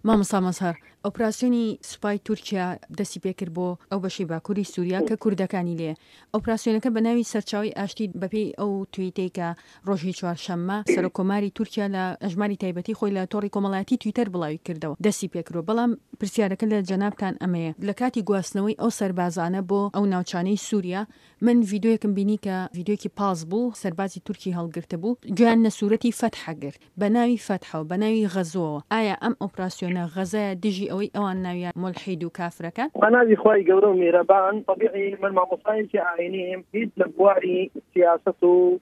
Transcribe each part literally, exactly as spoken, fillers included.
مامۆستا مەزهەر ئۆپراسیۆنی سوپای تورکیا دەستی پێکرد بۆ ئەو بەشی باکووری سووریا کە کوردەکانی لێ ئۆپراسیۆنەکە بە ناوی سەرچاوی ئاشتی بەپێی ئەو تویتەی کە ڕۆژی چوارشەممە سەرۆکۆماری تورکیا لە ئەژماری تایبەتی خۆی لە تۆڕی کۆمەڵایەتی تویتەر بڵاوی کردەوە دەستی پێکرۆ بەڵام پرسیارەکە لە جەنابتان ئەمەیە لە کاتی گواستنەوەی ئەو سەربازانە بۆ ئەو ناوچانەی سووریا من ڤیددیۆیەکم بینی کە ڤیددیۆکی پاس بوو سەربازی تورکی هەڵگرتە بوو گویان نەسوورەتی فەتحەگرت بە ناوی فەتحەوە بە ناوی غەزۆوە ئایا ئەم ئۆپراسیۆنە غەزایە دژی ئەوەی ئەوان ناویان مولحید و کافرەکان بەناوی خوای گەورە و میرەبان طبیعی من مامۆستایەکی ئاینیم هیچ لە بواری سیاسەت و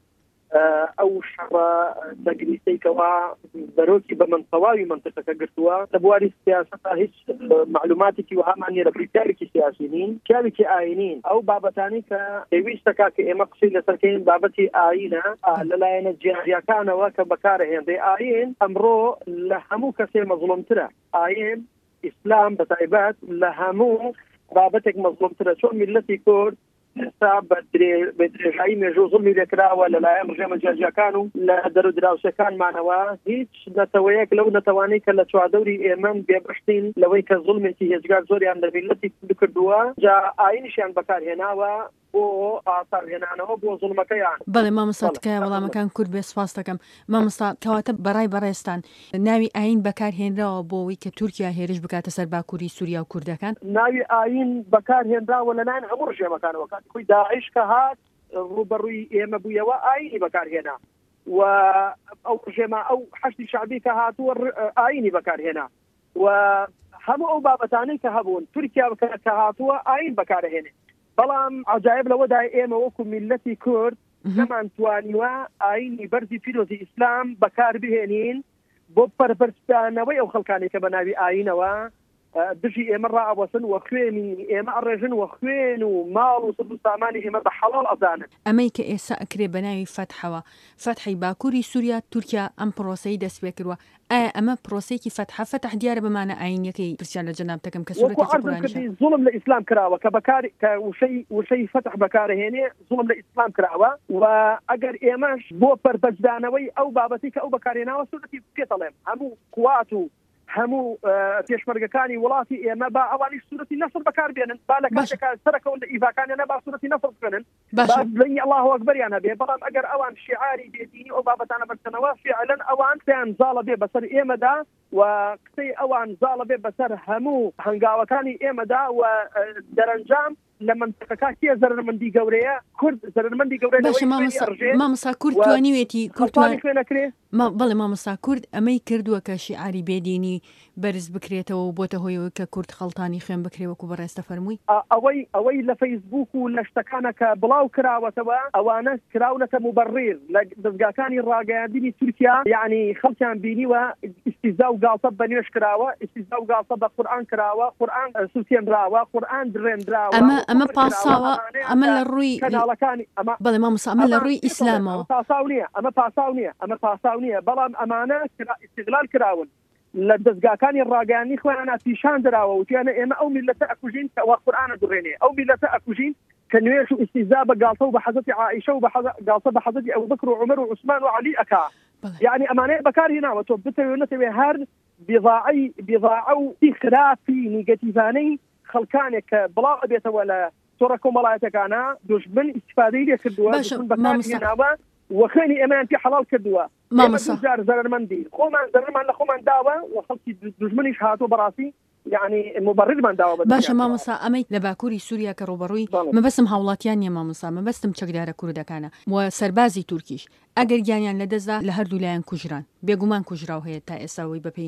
ئەو شەڕە دەگریستەیەوە بەرۆکی بە منتەواوی منطقەکە گرتووە لە بواری سیاسەتا هیچ معلوماتێکی وهامان نیە لە بریتارێکی سیاسی نین پیاوێکی ئاینین ئەو بابەتانی کە پێویستەکە کە ئێمە قسەی لەسەرکەین بابەتی ئاینە لەلایەنە جیاریەکانەوە کە بەکارهێنرێ ئاین ئەمڕۆ لە هەموو کەسێ مەزڵومترە ئاین ئیسلام بەتایبەت لە هەموو بابەتێک مەزڵومترە چۆن میلەتی کورد ئێستا بە درێژایی مێژوو زوڵمی لێکراوە لەلایەن ڕژێمە جیاجیەکان و لە دەرو دراوسەکانمانەوە هیچ نەتەوەیەک لەو نەتەوانەی کە لە چوادەوری ئێمە بێبەشتین لەوەی کە زوڵمێکی هێزگار زۆریان لە میلەتی کردووە جا ئاینیشیان بەکارهێناوە بۆ ئاسارهێنانەوە بۆ زوڵمەکەیان. بەڵێ مامۆستا تکایە وەڵامەکان کورد بێ سپاس دەکەم مامۆستا کەواتە بەڕای بەڕێستان ناوی ئاین بەکارهێنراوە بۆەوەی کە تورکیا هێرش بکاتە سەر باکووری سووریا و کوردەکان ناوی ئاین بەکارهێنراوە لەلایەن هەموو ڕژێمەکانەوە کاتی خۆی داعش کە هات ڕوبەڕووی ئێمە بوویەوە ئاینی بەکارهێنا و ئەو ڕژێمە ئەو حەشتی شعبی کە هاتووە ئاینی بەکارهێنا و هەموو ئەو بابەتانەی کە هەبوون تورکیا کە هاتووە ئاین بەکارهێنێ بەڵام عجایب لەوەدای ئێمە وەکو میلەتی کورد نەمانتوانیوە ئاینی بەرزی فیرۆزی ئیسلام بەکار بهێنین بۆ پەرپەرستانەوەی ئەو خەڵکانی کە بە ناوی ئاینەوە دژی ئێمە ڕائەوەسن و خوێنی ئێمە ئەڕێژن و خوێن و ماڵ و سەد و سامانی ئێمە بە حەڵاڵ ئەزانن ئەمەی کە ئێستا ئەکرێ بە ناوی فەتحەوە فەتحی باکووری سووریا تورکیا ئەم پرۆسەی دەست پێ کردووە ئایا ئەمە پرۆسەیەکی فەتحە فەتح دیارە بەمانە ئاینیەکەی پرسیار لە جەنابتەکەم کە سوورەتی قورئانی زوڵم لە ئیسلام کراوە کە بەکار کە وشەی وشەی فەتح بەکارهێنێ زوڵم لە ئیسلام کراوە و ئەگەر ئێمەش بۆ پەربەجدانەوەی ئەو بابەتی کە ئەو بەکارهێناوە سوورەتی پێدەڵێم هەموو قوات و هەموو پێشمەرگەکانی وڵاتی ئێمە با ئەوانی سوورەتی نەفر بەکاربێنن با لە کاتێکا سەرەکەون لە ئیڤاکانیانە با سوورەتی نەفر بکەنن بڵێنی الله ئەکبەریان هەبێ بەڵام ئەگەر ئەوان شیعاری بێدینی ئەو بابەتانە بکەنەوە فعلا ئەوان پێیان زاڵە بێ بەسەر ئێمەدا و قسەی ئەوان زاڵە بێ بەسەر هەموو هەنگاوەکانی ئێمەدا و دەرەنجام لە منطقەکە کێ زەرمەندی گەورەیە کورد زەرمەندی گەورەیە باشە مامۆستا کورد توانیوێتی کوردوانی خوێنەکرێ بەڵێ مامۆستا کورد ئەمەی کردووە کە شیعاری بێدینی بەرز بکرێتەوە و بۆتە هۆیەوە کە کورد خەڵتانی خوێن بکرێ وەکو بەڕێستە فەرمووی ئەوەی ئەوەی لە فەیسبوک و لە شتەکانەکە بڵاو کراوەتەوە ئەوانە کراونەتە مبرر لە دەستگاکانی ڕاگەیاندنی تورکیا یعنی خەڵکیان بینیوە ئیستیزا و گاڵتە بەنوێش کراوە ئیستیزا و گاڵتە بە قورئان کراوە قورئان سووتێنراوە قورئان درێنراوە ئەمە پاساوە ئەمە لە ڕووی کەناڵەکانی ئەمە بەڵێ مامۆستا ئەمە لە ڕووی ئیسلامەوە پاساو نییە ئەمە پاساو نییە ئەمە پاساو نییە بەڵام ئەمانە استغلال کراون لە دەستگاکانی ڕاگەیاندنی خۆیانە پیشان دراوە وتیانە ئێمە ئەو میلەتە ئەکوژین کە وا قورئانە دڕێنێ ئەو میلەتە ئەکوژین کە نوێش و ئیستیزا بە گاڵتە و بە حەزەتی عائیشە و بە گاڵتە بە حەزەتی ئەبوبەکر و عومەر و عوسمان و عەلی ئەکا یعنی ئەمانەیە بەکارهێناوە تۆ بتەوێ نەتەوێ هەر بضاعی بضاعە و خراپی نیگەتیڤانەی خەڵکانێک کە بڵاو ئەبێتەوە لە تۆڕە کۆمەڵایەتەکانە دوژمن ئیستیفادەی لێ کردووە بەکارهێناوە وەخێنی ئێمەیان پێ حەڵال کردووە مامۆستا زەرمەندی خۆمان زەرمان لە خۆمان داوە و خەڵکی دوژمنیش هاتووە بەڕاستی یعنی مبررمان داوە باشە مامۆستا ئەمەی لە باکووری سووریا کە ڕۆبەڕووی مەبەستم هاوڵاتیان نیە مامۆستا مەبەستم چەکدارە کوردەکانە و سەربازی تورکیش ئەگەر گیانیان لەدەستدا لە هەردوو لایەن کوژران بێگومان کوژراو هەیە تا ئێستاەوەی بەپێی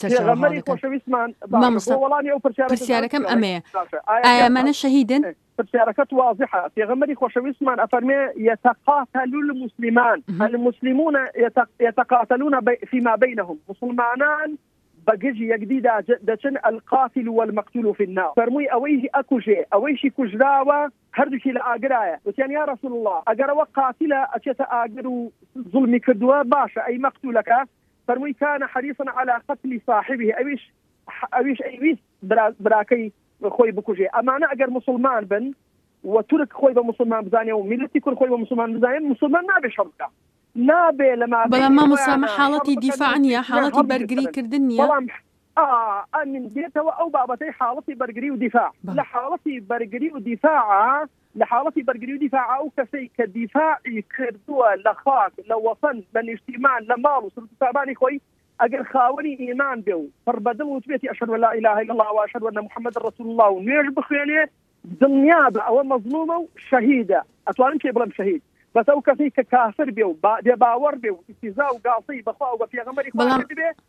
سەرچاوەپرسیارەکەم ئەمەیە ئایامانە شەهیدن پرسیارەکەت واضحة پێغەمبەری خۆشەویستمان ئەفەرمێ يتقاتل المسلمان المسلمون يتقاتلون فيما بينهم مسلمانان بەگژی یەکدیدا دەچن القاتل والمقتول في النار فەرمووی ئەوەی ئەکوژێ ئەوەیشی کوژراوە هەردووکی لە ئاگرایە وتیان یا رسول الله ئەگەرەوە قاتلە ئەچێتە ئاگر و زوڵمی کردووە باشە ئەی مەقتولەکە فەرمووی كان حريصا على قتل صاحبه ئەویش ئەویش ئەیویست براکەی خۆی بکوژێ ئەمانە ئەگەر مسلمان بن و تورک خۆی بە مسلمان بزانێ و میلەتی کورد خۆی بە مسلمان بزانێ مسلمان نابێ شەڕ نابێ لەما بەڵام مامۆستا حاڵەتی دیفاع نیە حاڵەتی بەرگریکردن نیە آه من بيته أو بابتي حالتي برقري ودفاع لحالتي برقري ودفاع لحالتي برقري ودفاع أو كسي كدفاع كردوه لخاك لوطن من اجتماع لمال وصلت تعباني خوي أجر خاوني إيمان بيو فربدل وتبيتي أشهد أن لا إله إلا الله وأشهد أن محمد رسول الله ونيش بخيانه دنيا أو مظلومة شهيدة أتوانم شيء بلام شهيد بس أو كسي ككافر بيو باور بيو استهزاء وقاصي بخاء وفي غمر إخوانه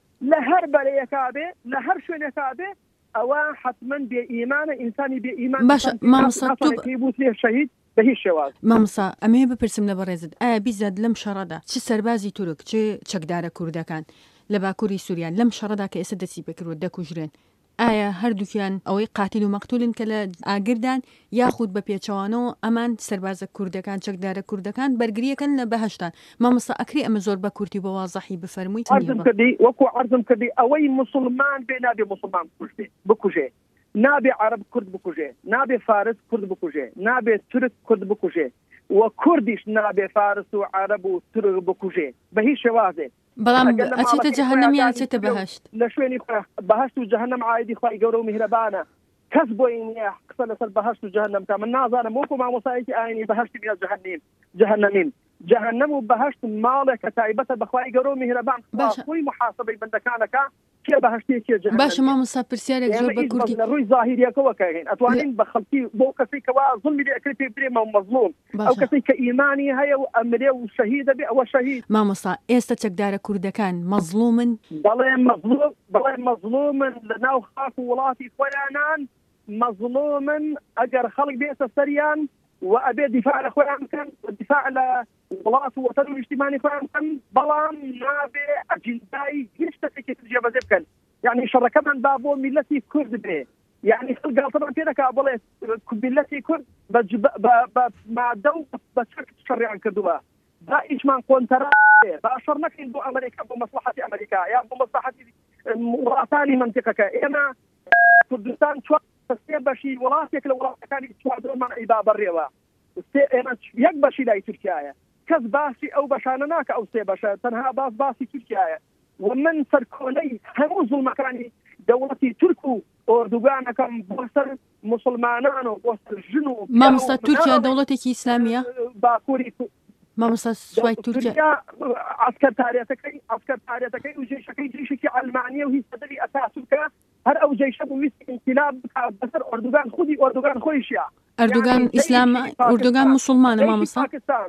لهر بلي كابه لهر شنو كابه او حتما بايمان انساني بايمان باش ما مصطوب يبوث شهيد به الشواذ ما مصا امي بپرسم لبرزد ا بيزاد لم شردا چ سربازي ترك چ چقدار كردكان لباكوري سوريان لم شردا كاسدسي بكر ودكوجرن ئایا هەردووکیان ئەوەی قاتیل و مەقتولن کە لە ئاگردان یاخود بە پێچەوانەوە ئەمان سەربازە کوردەکان چەکدارە کوردەکان بەرگریەکەن لە بەهەشتان مامۆستا ئەکری ئەمە زۆر بە کورتی بە وازەحی بفەرموویت عەرزم کردی وەکو عەرزم کردی ئەوەی موسڵمان بێ نابێ موسڵمان بکوژێ نابێ عەرەب کورد بکوژێ نابێ فارس کورد بکوژێ نابێ تورک کورد بکوژێ و کوردیش نابێ فارس و عەرەب و تورک بکوژێ بە هیچ شێوازێ بەڵام ئەچێتە جەهەنەم یان ئەچێتە بەهەشت لە شوێنی بەهەشت و جەهەنەم عایدی خوای گەورە و میهرەبانە کەس بۆی نییە قسە لەسەر بەهەشت و جەهەنەم تا من نازانم وەکو مامۆستایەکی ئاینی بەهەشتی بیا جەهەنەم جەهەنەمین جەهەنەم و بەهەشت ماڵێکە تایبەتە بە خوای گەورە و میهرەبان خۆی محاسبەی بەندەکانەکە کێ بەهەشتی کێ جەهەنەم باشە مامۆستا پرسیارێک زۆر بە کورتی لە ڕووی زاهیریەکەوە کەین ئەتوانین بە خەڵکی بۆ کەسێک کەوا زوڵمی لێ ئەکرێت پێ برێمە و مەزلوم ئەو کەسێک کە ئیمانی هەیە و ئەمرێ و شەهیدە بێ ئەوە شەهید مامۆستا ئێستا چەکدارە کوردەکان مەزلومن بەڵێ مەزلوم بەڵێ مەزلومن لە ناو خاک و وڵاتی خۆیانان مەزلومن ئەگەر خەڵک بێتە سەریان وأبي دفاع الأخوان كان والدفاع على ولاة وطن الاجتماعي خوان كان بلان نابي أجنداي يشتكي في الجبهة كان يعني شر كمان بابو ملتي كرد به يعني خلق طبعا كذا كابوليس ملتي كرد بجب مع دو بشكل شرعي عن كردوها دا إيش من كونترا بأشرنا كندو أمريكا بمصلحة أمريكا يا بمصلحة مراتاني منطقة إما كردستان شو بەشی وڵاتێک لە وڵاتەکانی چواردۆمان ئەیبا بەڕێوە یەک بەشی لای تورکیایە کەس باسی ئەو بەشانە ناکە ئەو سێ بەشە تەنها باس باسی تورکیایە و من سەرکۆلەی هەموو زوڵمەکانی دەوڵەتی تورک و ئۆردوگانەکەم بۆ سەر موسڵمانان و بۆ سەر ژن و مامۆستا تورکیا دەوڵەتێکی ئیسلامیە باکووری مامۆستا سوای تورکیا عسکەر تارێتەکەی عسکەر تارێتەکەی و جێشەکەی جێشێکی ئەلمانیە و هیچ سەدەری ئەساسوکە هر او جيش ابو ويست انقلاب بسر اردوغان خودي اردوغان خويشيا اردوغان يعني اسلام اردوغان مسلمان ما مصر باكستان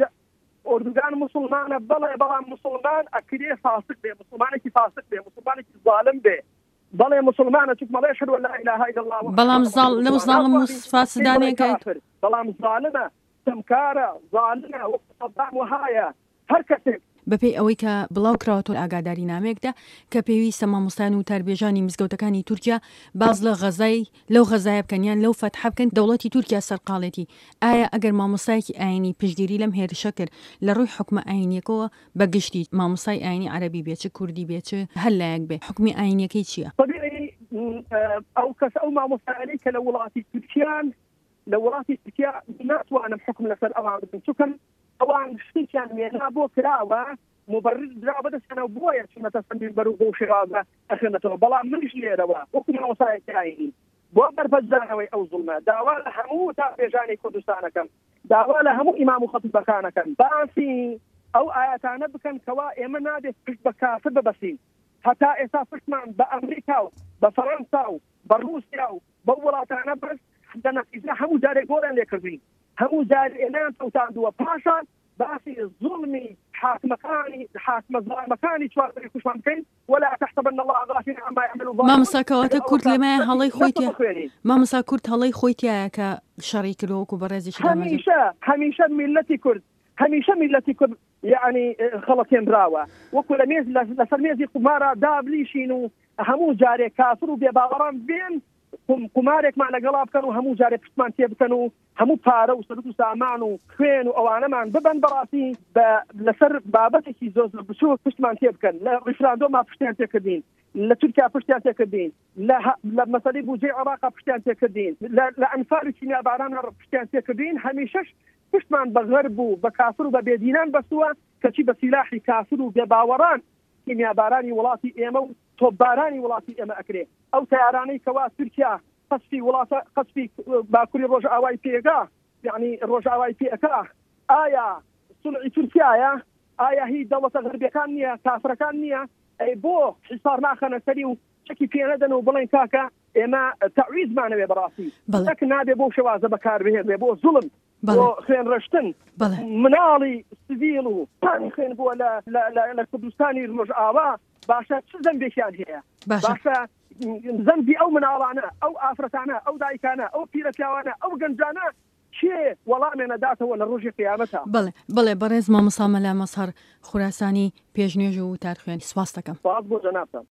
اردوغان مسلمان بلا بلا مسلمان اكيد فاسق به مسلمان كي فاسق به مسلمان كي ظالم به بلا مسلمان تشوف ما يشهد ولا اله الا الله بلا ظالم لو ظالم فاسداني كاي بلا ظالمه تمكاره ظالمه وصدام وهايه هركتك بەپێی ئەوەی کە بڵاو کراوەتۆ ئاگاداری نامێکدا کە پێویستە مامۆستایان و تاربێژانی مزگەوتەکانی تورکیا باز لە غەزای لەو غەزایە بکەنیان لەو فەتح بکەن دەوڵەتی تورکیا سەرقاڵێتی ئایا ئەگەر مامۆستایەکی ئاینی پشتگیری لەم هێرشە کرد لە ڕووی حکومە ئاینیەکەوە بەگشتی مامۆستای ئاینی عەرەبی بێت چ کوردی بێت چ هەر لایەک بێ حکمی ئاینیەکەی چییە؟ ئەو کەس ئەو مامۆستایانەی کە لە وڵاتی تورکیان لە وڵاتی تورکیا ناتوانم حکم لەسەر ئەوان بدەم چونکە ئەوان شتێکیان مێنا بۆ کراوە مبرر درا بەدەستێنەوە بۆیە چونەتە سندین بەرەو بۆ شێوازە ئەخێنێتەوە بەڵام منیش لێرەوە وەکو مامۆستایەکی ئاینی بۆ بەرپەرزدانەوەی ئەو زوڵمە داوا لە هەموو تاپێژانی کوردستانەکەم داوا لە هەموو ئیمام و خەتیبەکانەکەن باسی ئەو ئاەتانە بکەن کەوا ئێمە نابێت پشت بە کافر ببەسین هەتا ئێستا پشتمان بە ئەمریکا و بە فەڕەنسا و بە رووسیا و بە وڵاتانە بەس دەنەفیزە هەموو جارێک گۆڕیان لێکردین هەموو جار ئێنان تەوتاندووە پاشان باسی ظلمی حاکمەکانی حاکمە ظالمەکانی چواردەی کوشمان بکەین ولا تحسبن الله غافلا عما يعمل الظالمون مامۆستا کەواتە کورد لێمە هەڵەی خۆیتە مامۆستا کورد هەڵەی خۆیتایە کە شەڕی کردووەکو بەڕێزیشی هەمیشە هەمیشە میلەتی کورد هەمیشە میلەتی کورد یعنی خەڵەتێن براوە وەکو لە مێز لەسەر مێزی قمارە دابلیشین و هەموو جارێک کافر و بێباوەڕان بێن قمارێکمان لەگەڵا بکەن و هەموو جارێک پشتمان تێ بکەن و هەموو پارە و سەرت و سامان و خوێن و ئەوانەمان ببەن بەڕاستی لەسەر بابەتێکی زۆر بچووە پشتمان تێ بکەن لە ڕیفراندۆما پشتیان تێکردین لە تورکیا پشتیان تێکردین لە مەسەلەی بودجەی عێراق پشتیان تێکردین لە ئەنفال و کیمیاباران پشتیان تێکردین هەمیشەش پشتمان بە غەرب و بە کافر و بە بێدینان بەستووە کەچی بە سیلاحی کافر و بێباوەڕان کیمیابارانی وڵاتی ئێمە و تۆپبارانی وڵاتی ئێمە ئەکرێ ئەو تیارانەی کەوا تورکیا قەسفی وڵاتە قەسفی باکووری ڕۆژئاوای پێگا یعنی ڕۆژئاوای پێەکە ئایا سولعی تورکیایە ئایا هی دەوڵەتە غەربیەکان نییە کافرەکان نییە ئەی بۆ حیسار ناخەنە سەری و چەکی پێنەدەن و بڵێن کاکە ئێمە تەعویزمانەوێ بەڕاستی ئەک نابێ بۆ شێوازە بەکاربهێنێ بۆ زوڵم بۆ خوێن ڕشتن مناڵی سڤیل و پانی خوێن بووە لە کوردستانی ڕۆژئاوا باشە چ زەمبێکیان هەیە باشە زەمبی ئەو مناڵانە ئەو ئافرەتانە ئەو دایکانە ئەو پیرەپیاوانە ئەو گەنجانە کێ وەڵامێنەداتەوە لە ڕۆژی قیامەتە. بڵێ بڵێ بەڕێز مامۆستا مەلا مەزهەر خوراسانی پێشنێژ و وتار خوێن سپاس دەکەم. سپاس بۆ جەنابتان.